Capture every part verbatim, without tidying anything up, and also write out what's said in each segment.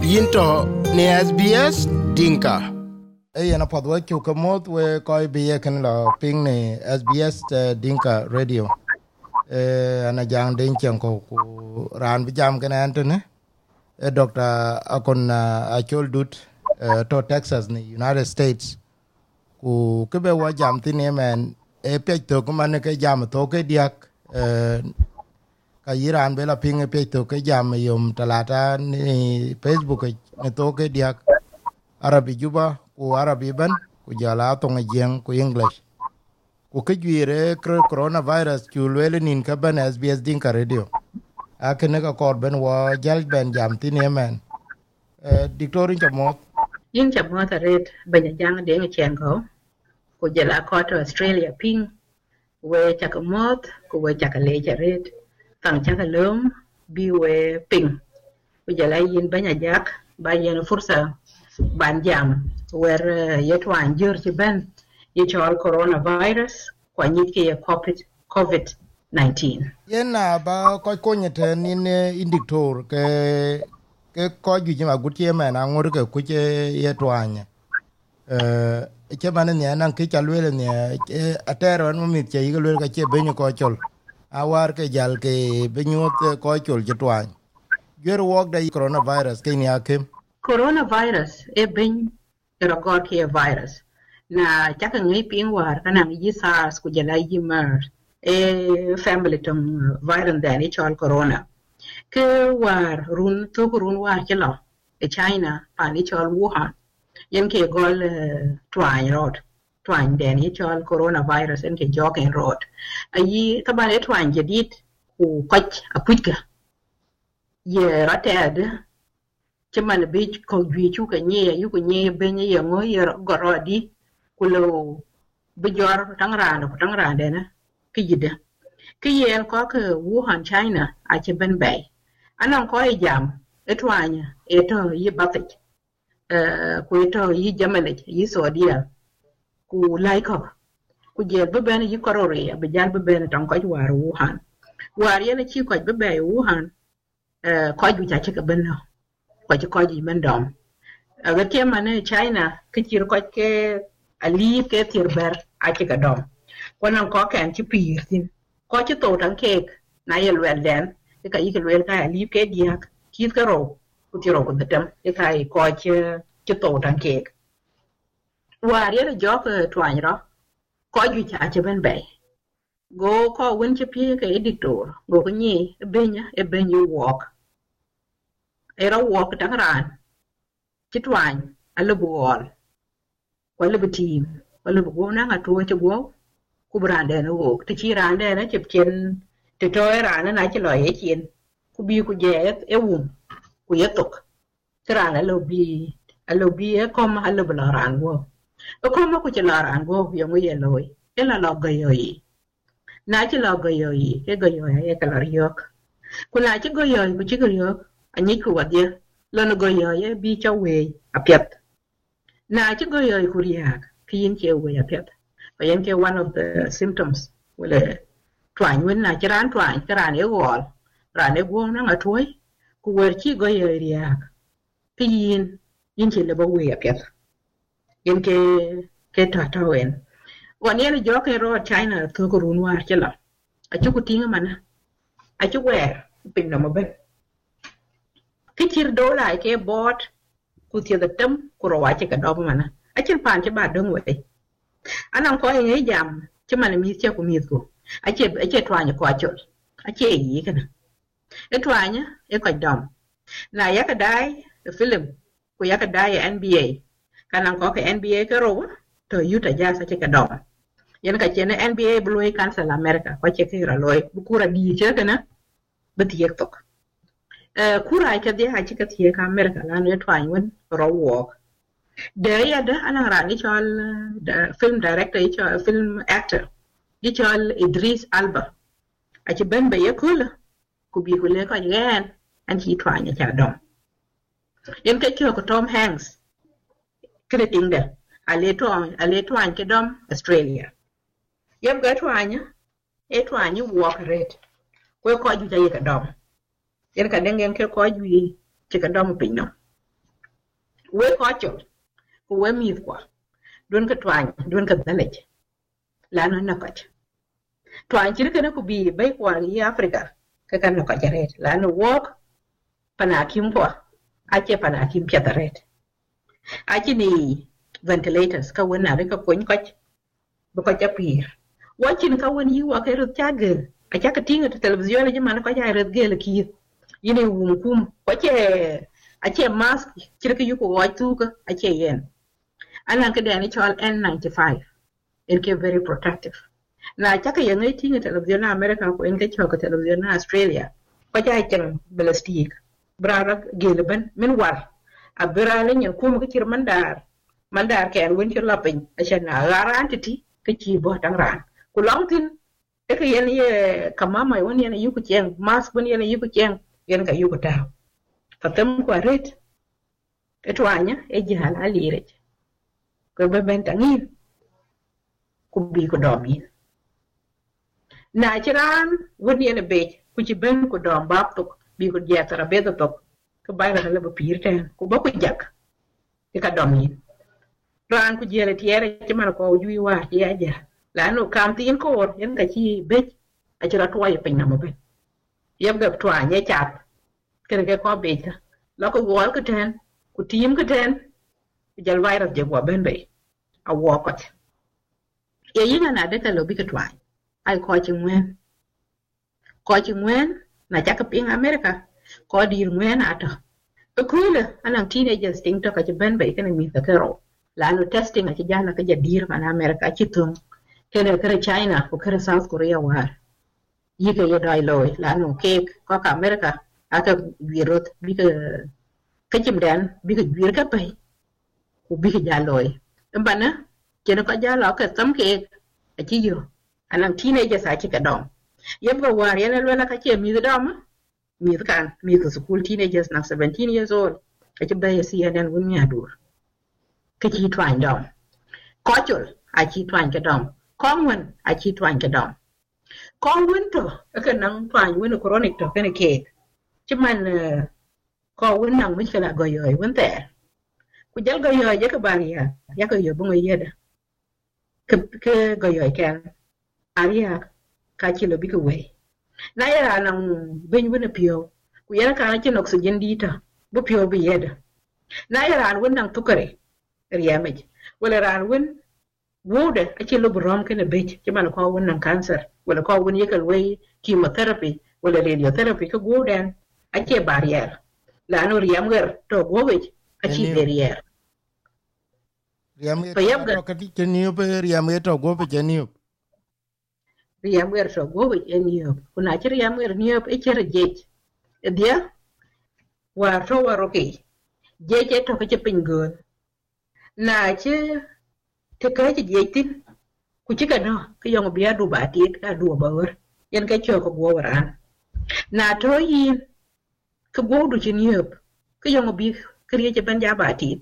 Yinto ne S B S Dinka. Ey na podwa chu kamot we koi biye kan la ping ne S B S uh, Dinka Radio. Eh ana jang den chen ko ku ran bi jam kan antene. Eh Doctor Akon uh, Achol Dut uh, to Texas ni United States. Ku kebe wa jam tin men e pe to ko man ke jam to ke diak eh ka Iran bela ping e pe to ke jam yom talata ni Facebook ne to ke diak Arabi Juba ku Arabi ban ku jala to ngien ku English ku ke jwire coronavirus ku lele nin ka ban S B S Dinka Radio akene ka kor ben wa jal ben jam tin yemen eh dictorin chamo yin chamo ta red banya jang de ngi chen ko ku jala ko to Australia ping we chakamot ku we chakale red tang chakalum bi we ping ku jala yin banya jak ba yin fursa ban jam wer yetwan jur ci ben yechol coronavirus kwa nyike ya covid covid nineteen yena ba ko ko nyete ni ne indictor ke ke ko ju ma gutie me na ngur ke ku je yetwanya eh ke ban ne nan ke chalwele ne atero no mi che yigelo ka che benyo ko chol awar ke jal ke benyo ko chol jetwan ger wok da coronavirus ke ni akem coronavirus e ben record ke virus na chaka ngai ping war kana yi SARS ku jala yi MERS e family tum virus da ni chol corona ke war run to run war ke lo e China pa ni chol Wuhan yen ke gol twan road twan da ni chol coronavirus en ke jogen road ayi tabane twan jadid ku koch aputka ye rated chaman bi ko gwi chu ka nye yu ko nye be nye ye ngo ye gorodi kulo bi jor tangrana ko tangrana na kiyide kiyen ko ke Wuhan China a che ben bay anan ko e jam etwanya eto yi batik eh ko eto yi jamale yi sodia ku laiko ku je be ben yi korore be jal be ben tan ko war Wuhan war ye na chi ko be bay Wuhan eh ko ju cha che ka ben no ko ji ko ji men dom ga ke mane China ke ti ko ke ali ke ti ber a ke ga dom ko nan ko kan ti pir tin ko ti to tan ke na ye wel den ke ka yi ke wel ka ali ke diak ki ka ro ku ti ro ko dem ke ka ko ti ti to tan ke war ye jo ke twan ro ko ju cha che ben be go ko won ti pi ke editor go ko ni be nya e be ni walk era walk tangran chitwan alabuol wala betim wala go na ngatu che go ku brande no go ti chirande na chepchen ti toera na na chi lo ye chin ku bi ku je e wum ku yetok krana lo bi alo bi e kom alo blaran go e kom ku che laran go yo mo ye loy e la lo go yo yi na chi lo go yo yi e go yo e ka la yok ku na chi go yo ku chi go yo ani ku wadye lono go yo ye bi cha we apet na chi go yo ku riak kin che we apet ko yen ke one of the symptoms wala twan wen na chiran twan chiran e gol ran e go na ngatoy ku wer chi go yo riak kin yin che le ba we apet yen ke ke ta ta wen wan yen jo ke ro China to ko run war chela a chu ku tinga mana a chu wer pin no mabe kichir dola ke bot ku tie da tem ku ro wache ka do mana a chin pan che ba dong we anan ko ye jam che man mi che ku mi ku a che a che twanya ko achol a che yi kana e twanya e ko dom na ya ka dai film ku ya ka dai N B A kanan ko ka N B A ka ro to yuta ja sa che ka dom yen ka che ne N B A blue cancel America ko che ki ra loy bu ku ra di che kana be tiek tok Uh, kura ita dai ha cika tiye ka America la ne twan won ro walk da ya da ana rani chol da film director ito film actor ito Idris Elba a ci ben be yakula ku bi ku le ko yen an ci twan ya ta dom yen ka ko Tom Hanks kire tinga ale to ale twan ke dom Australia yem ga twan ya e twan ni walk rate ko ko ju ja ka dom yen ka dengen ke ko ju ci ka dom pin no we ko chol ku we mi kwa don ka twan don ka dalej la no na ka twan chir kana ku bi bai kwa yi Africa ka kan no ka jaret la no walk pana kim kwa ache pana kim piataret ache ni ventilators ka wona re ka kon ka ba ka japir watching ka won yi wa ka ru chagel acha ka tinga ta television je man ka ja ret gel ki yini wum kum wache ache mask chirka yuko watuka ache yen anan ka da ni chol N ninety-five in ke very protective na chaka yangai tinga television na America ko in ka choka television na Australia ko ja chen ballistic brara gelben min war abira len yan kum ka chir mandar mandar ken won chir lapin acha na garantity ka chi bo tang ran ku longtin e ka yen ye kamama won yen yuko chen mask won yen yuko chen yen ka yuko ta fatam ko ret etwanya e jihala alire ko be bentangi ku bi ko domi na chiran woni ene be ku ci ben ko dom bab to bi ko jetara be to ko bayra la ba pirte ko ba ko jak e ka domi ran ku jere tiere ci man ko juwi wa ya ja la no kam tin ko yen ka ci be a ci ratwa pe na mo be yeb ga twanya chat kene ke ko be ta la ko wol ko ten ku tim ko ten jal virus je go ben be a wo ko e yina na de ka lo bi ka twa ai ko chi ngwen ko chi ngwen na ja ka ping America ko dir ngwen ata e kule anan teenagers ting to ka je ben be kene mi ta kero la no testing a ti jana ka je dir man America chi tung kene kere China ko kere South Korea war yike ye dai loy la no cake ko ka America aka wirot bi ka kachim dan bi ka wir ka pai ku bi ka jaloy mbana kene ko jalo ka tam ke a ci yo anan teenagers a ci ka dom yeb ga war yana lola ka ce mi dom mi kan mi ka school teenagers na seventeen years old ka ci baye C N N won ya dur ka ci twan dom ko chul a ci twan ka dom kongwen a ci twan ka dom kongwen to ka nan twan won chronic to kana ke ci man ko won nan mi kala go yoy won te ku jal go yoy je ka bari ya ya ko yo bungo yeda ke ke go yoy kan aria ka ci lo bi ko we na ya nan ben won pio ku ya ka ci oxygen dita bu pio bi yeda na ya ran won nan tukare riyamej wala ran won wode a ci lo brom kana be ci man ko won nan cancer wala ko won yekal we chemotherapy wala radiotherapy ka godan ake barrier la no riyamger to gobe achi barrier riyamger to ka ti niyo pe riyamger to gobe je niyo riyamger to gobe je niyo kuna ci riyamger niyo e cere jej dia wa to waroke jeje to ka ci pingol na ci te ka ci jejtin ku ci ka no ka yong biya du ba ti ka du ba wor yen ka ci ko go waran na to yin ka godu chin yep ka yong bi kriye che ban ja batit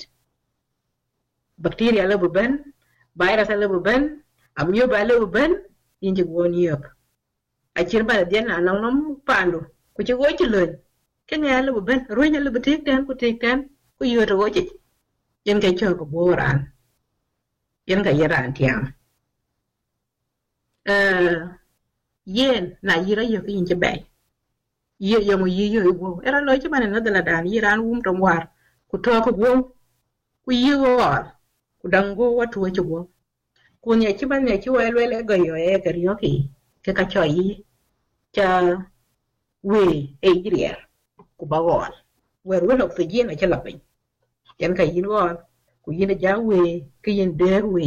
bacteria la bu ben virus la bu ben amyo ba la bu ben yin je gon yep a chir ba de na nong nom pandu ku che go chi len ke ne la bu ben ro nya la bu tek tan ku tek tan ku yo to go chi yen ka cho ko bo ran yen ka yaran tiam eh yen na yira yo ki yin che bay ye yo mo ye yo go era lo ci mané na dala dan yiran wum to war ku to ko go ku yigo ku dango watu wa ci go ku ne ci ban ne ci way le go yo e gar yo ki ke ka cho yi cha we e grier ku ba wol wer wo lo fi na ci la pin yan ka yin go ku yin ja we ke yin de we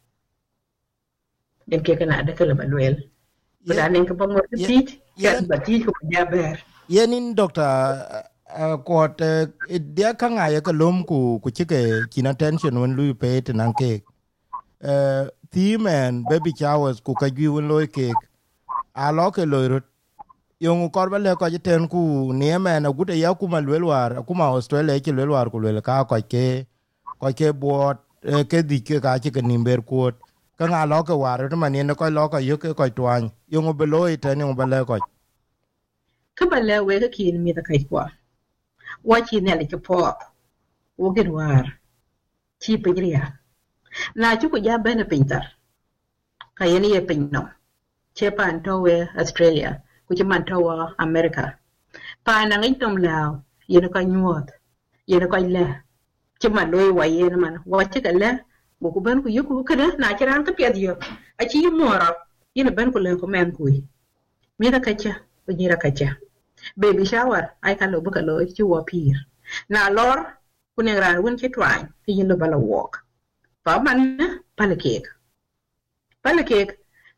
den ke kana da kala balwel bada nen ka bango tit ya ba ti ko ja ber yenin doctor kot dia kanga ya ko lom ku ku chike kina tension when lu pe tan ke eh thimen baby showers ku ka gi won loy ke a lo ke loy yung kor ba le ko jiten ku ne me na gude ya ku ma lwelwar ku ma Australia ke lwelwar ku le ka ko ke ko ke bot ke di ke ka ke nimber ku ka nga lo ke war to man ne ko lo ko yo ke ko twan yung be loy tan yung ba le ko ka ba le we ka kin mi da kai kwa wa chi ne le ke po wogin war chi pejriya na chuku ja bene pintar kayeni ye pinno che pan towe Australia ku che man towe America pa na ngi tom lao yene ka nyuot yene ka le che man loy wa yene man wa che ka le bu ku ben ku yuku kada na chiran ka pya dio a chi mora yene ben ku le ko men ku mi da kacha ku nyira kacha baby shower ai ka lo bu ka lo chi wo pir na lor ku ne ran won che twan ki yene bala walk pa man pala cake pala cake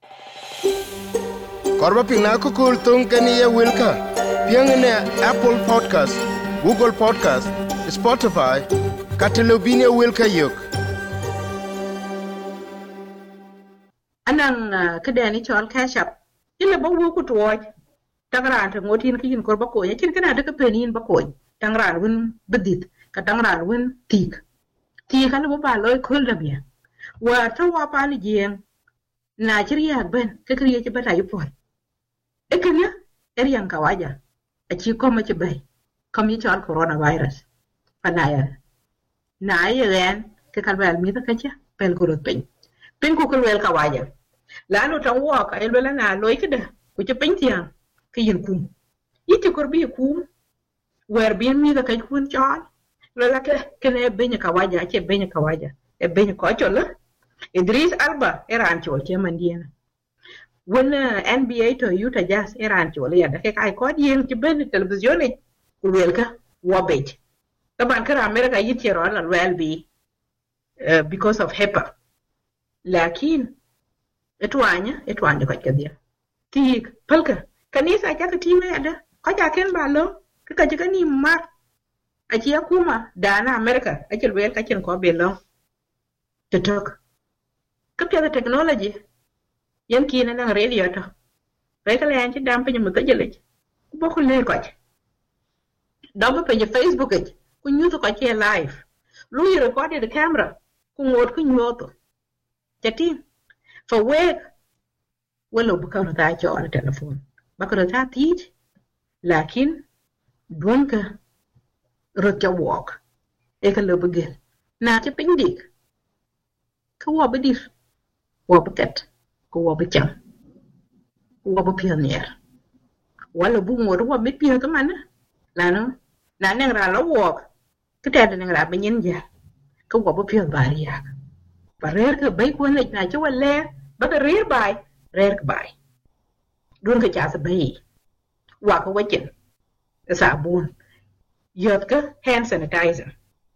Korba pina ko kul tung kani ye wilka. Piang ne Apple Podcast, Google Podcast, Spotify, Katelobine wilka yok. Anang kedani chol cash up. Ila ba wo ku tuoj. Tangran ta ngotin ki yin korba ko ya kin kana da ka penin ba ko. Tangran win bedit ka tangran win tik. Tik kana ba ba loy kul da biya. Wa ta wa pa ni jeng. Na chiriya ben ka kriye ci bata yu pol. Ekenya eriyan kawaja. A ci koma ci bay. Kom yi chol coronavirus. Panaya. Na ayen ka kalbal mi ta kacha pel kurut pen. Pen ku kulwel kawaja. Lanu ta wo ka elwela na loy kada ku ci pen tiang ka yin kum. Yiti korbi kum. Wer bien mi ta kay kun chol. Lola ke kene benya kawaja ce benya kawaja. E benya ko chola. Idris Alba eran chol che mandien. When uh, N B A to Utah Jazz eran chol ya da ke kai ko yin ci ben television ni kulwel ka wabet. Taban kara America yiti ron la well be uh, because of HIPAA. Lakin etwanya etwanya ko kadia. Tik palka kanisa ja ka time ada ko ja ken balo ka ka ka ni mar a ci akuma dana America a ci wel ka ken ko belo. Tetok kapya the technology yan kina na radio to kai kala yan ci dam pe mu ta jele ku bokku le ko ci dam pe je Facebook ci ku ñu to ko ci live lu yi record the camera ku ngot ku ñoto jati for work wala bu ka ta ci on telephone bakara ta ti lakin donka rotja walk e ka le bugel na ci pindik ka wo bedir wo buket ko wo becham wo bu pioneer wala bu ngor wo be pio to mana lano na ne ra lo wo ka ta ne ra be nyen ja ko wo bu pio bari ya barer ka bay ko ne na ci wala ba ka rer bay rer ka bay don ka ja sa bay wa ko wajen sa bun yot ka hand sanitizer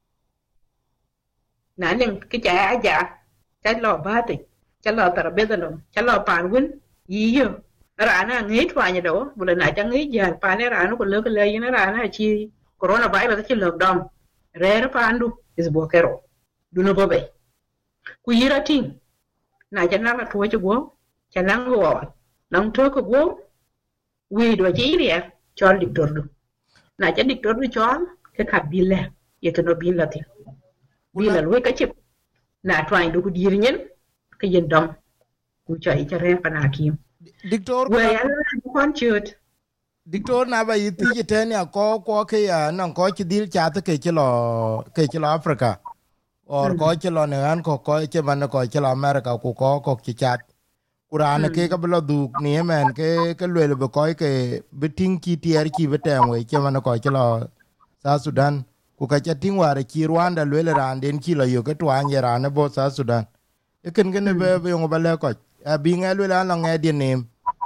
na ne ka ja ja cha lo ba ti cha lo tara be da no cha lo pan win yi yo ra na ngi twa nya do bu na cha ngi ja pa ne ra no ko le ko le yin ra na chi corona virus chi lo dom re ra pandu is bo kero du no bo be ku yira tin na cha na la to chi go cha na go nang to ko go wi do chi ri ya chol dictor du na cha dictor du chol ke ka bile ye to no bin la ti bi la lo ka chi na trying to dir nyen ke yen dom ku chai cha re pa na kim Dictor we ya kon chut Dictor na ba yiti jiten ya ko ko ke ya nan ko chi dil cha te ke chilo ke chilo Africa or ko chilo ne an ko ko che man ko chilo America ku ko ko chi chat kurana ke ka blo du ni men ke ke le le ko ke biting ki tier ki betem we che man ko chilo Sa Sudan ku ka chating ware ki Rwanda le le ran den ki lo yo ke twan ye ran bo Sa Sudan e ken ken be be ngo ba le ko bi nga le la no nge di nim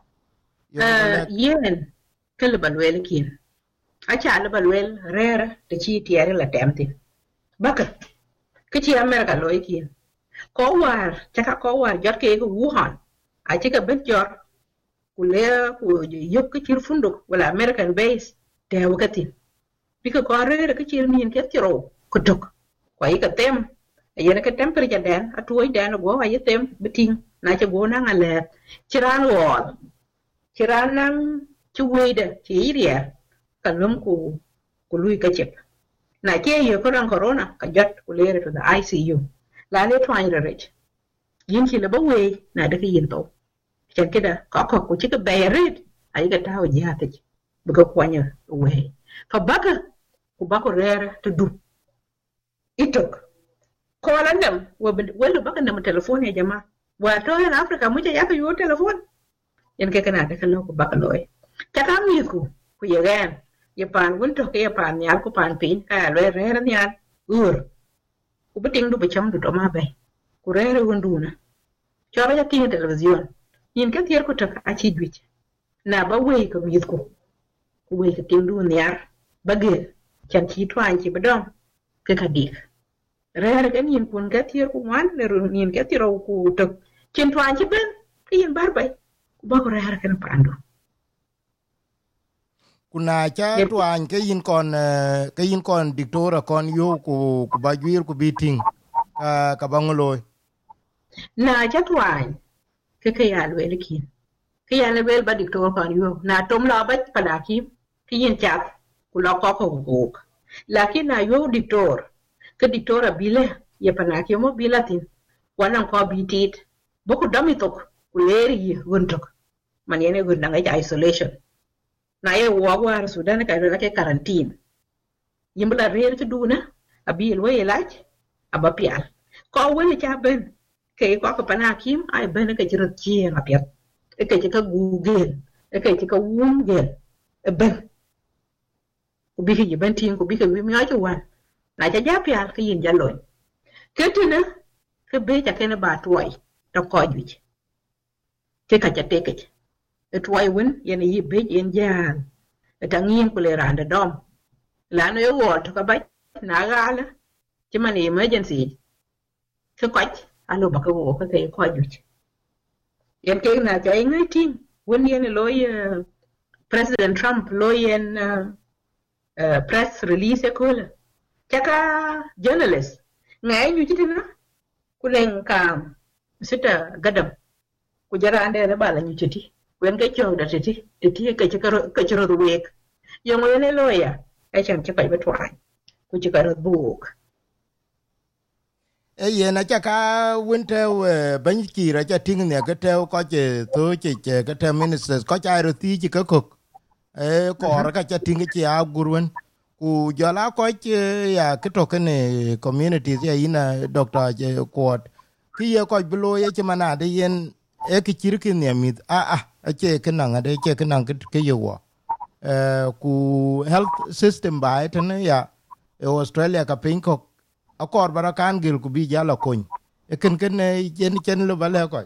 uh yen kele balwel kin acha le balwel rere te chi tiere la temti baka ke chi America lo kin ko war chaka ko war jot ke ko Wuhan a chi ka bet jor ku le ku yok ke chi funduk wala American base te wakati bika ko rere ke chi min ke tiro ko tok ko yi ka tem yene ke temperature den atuoi den go wa yetem biting na cha go na ngale chiran wol chiran nan chuide chi ria kalum ku ku lui ka chep na ke yo ko ran corona ka jot ku lere to the I C U la le twain rech yin chi le ba we na de ke yin to chen ke da ko ko ku chi ka bayret ai ga tawo ja te bu ko kwanya we fa baka ku ba ko rere to du itok kola ndam wa wala baka ndam telefon ya jama wa to en afrika mu ja yaka yo telefon yen ke kana da kallo ko baka loy kata mi ku ku yegen ye pan won to ke pan nyal ku pan pin ka lo re re nyal ur ku biting du be cham du to ma be ku re re wonduna cho ba tin television yin ka tier ku to a chi dwich na ba we ko mi ku ku we ka tin du nyar ba ge chan chi twan chi bedom ke ka dik re re kan yin kun ka tier ku wan le ru yin ka tier ku to chin twan chi ben yin bar bay ku ba ko re re kan pando kuna cha twan ke yin kon ke yin kon diktora kon yo ku ku ba gwir ku biting ka ka bangoloy na cha twan ke ke ya le kin ke ya le bel ba diktora kon yo na tom la ba pala ki ki yin chat ku lo ko ko ko lakin na yo diktor ke diktora bile ye pana ki mo bilatin wannan ko bitit boku dami tok ku leri guntok man yene gun na ga isolation na ye wo war Sudan ka ro ke quarantine yimbla rer ke duna abil we lach aba pial ko woni cha ben ke ko ko pana kim ai ben ke jiro chi na piat e ke ka google e ke ka wungel e ben ku bi ke ben tin ku bi ke wi mi ajo wan na cha ja pial ke yin jaloy ke tina ke be cha ke na ba toy to ko ju ke ka cha te ke it why when yen yi be yen jan etangin kule randa dom la no yo wot ka ba na gala ti man emergency ke kwach alo ba ka wo ka ke ko ju yen ke na ja ngai tin when yen lo ye president Trump lo yen uh, uh, press release ko la chaka journalist ngai ju titina kulen ka sita gadam ku jara ande na bala ñu citi wen ga ciong da titi titi ka ci ka ka ci rodu wek yo ngene loya ai chan ci kai betwa ku ci ka rodu buk e yena cha ka winte we ban ki ra cha ting ne ka te ko che to che che ka te ministers ko cha ro ti ci ka kok e ko ra ka cha ting ci a gurwen ku jala ko che ya ki to ne communities ya ina doctor je ko ki ye ko blo ye che mana de yen e ki chirkin ne mit a a a che kana ngade che kana ke yo eh ku health system ba etne ya e Australia ka pin ko akor bara kan gil ku bi jala kon e ken ken ne yen chen lo bale ko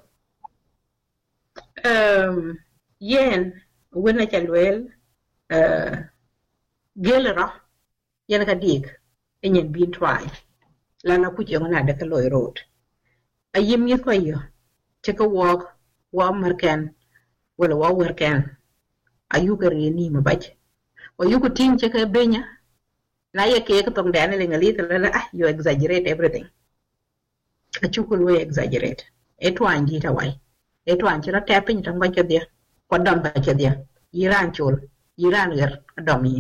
um yen wona chalwel uh gelra yen ka dik enyen bin try la na ku che ngana de ka loy road ayim yi ko yo che ka walk wa markan wala wa werkan ayuga reni mabaj o yugo tin che ka benya na ye ke ko tong dane le ngali la ah you exaggerate everything a chukul we exaggerate eto anji ta wai eto anji ra tapin tan ba ke dia ko dam ba ke dia iran chul iran ger adomi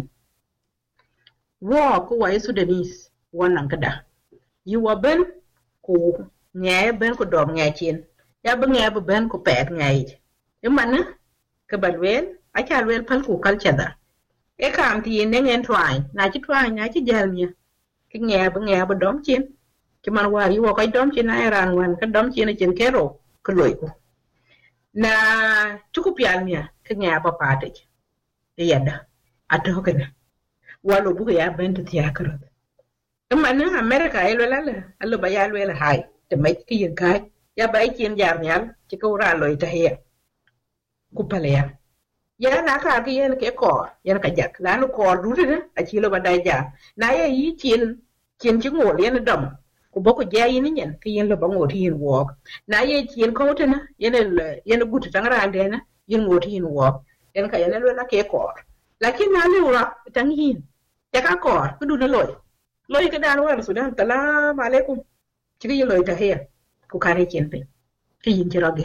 wo ko wa Sudanese wannan kada yi wa ben ko nya ben ko dom nya chin ya ben ya ben ko pet nya yi imana ke balwen a cha wel pal ku culture da e kam ti ne ngen twai na chi twai na chi jalmia ki nge ba nge ba dom chin ki man wa yi wa kai dom chin na ran wan ka dom chin chin kero ko loy ko na chuku pial mia ki nge ba pa te e yada ato kana wa lo bu ya ben ti ya karo amma na America ai lo la la allo ba ya lo la hai te mai ki yin kai ya ba chin jar nyal chi ko ra loy ta he ku pale ya ya na ka ki yen ke ko yen ka jak la no ko du de a chi lo ba dai ja na ye yi chin chin chi ngo yen dom ku bo ko ja yin nyen ki yen lo ba ngo ti yin wo na ye chin ko te na yen le yen gut tang ra de na yin ngo ti yin wo yen ka yen lo la ke ko lakin na le wa tang yin ya ka ko ku du na loy loy ka dan wa Sudan salam alaikum chi ki loy ta he ku kare chin pe ki yin chi roge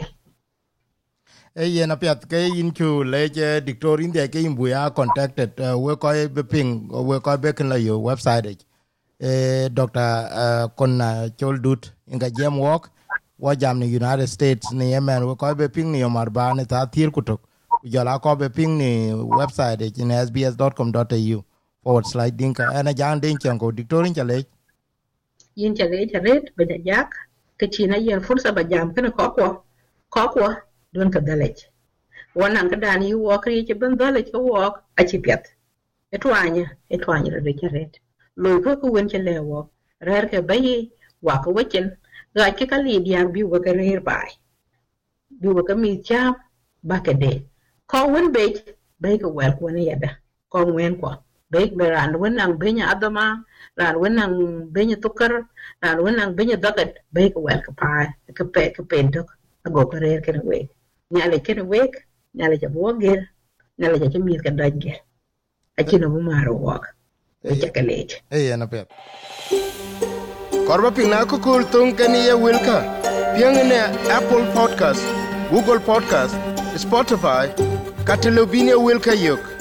e yena piat ke in chu le je dictorin de ke imbuya contacted uh, we ko be ping we ko be kan la yo website e Doctor uh, Konna Choldut inga jam walk wa jam ni United States ni yemen we ko be ping ni Omar Ba ne ta thir kutok jala ko be ping ni website in s b s dot com dot a u forward slash dinka ana jan den chango dictorin chale yin chale charet ba jak ke china yen fursa ba jam kana ko ko ko ko don ka dalej wannan ka dani wo kri che ban dalej ko wo a chi pet etwanya etwanya re charet lo ko ko wen chale wo rer ke bayi wa ko wechen ga ke kali diang bi wo ka rer bai bi wo ka mi cham ba ke de ko wen be be ko wel ko ne yada ko wen ko be be ran wen nang be nya adama ran wen nang be nya tukar ran wen nang be nya dagat be ko wel ka pa ka pe ka pen tok go ka rer ke we nya le ke we nya le ja bo ge nya le ja mi ka daj ge a chi no ma ro wa e ja ka le eh na pet korba pina ko kul tung kani ye wilka piang ne Apple Podcast, Google Podcast, Spotify, Catalobine wilka yok.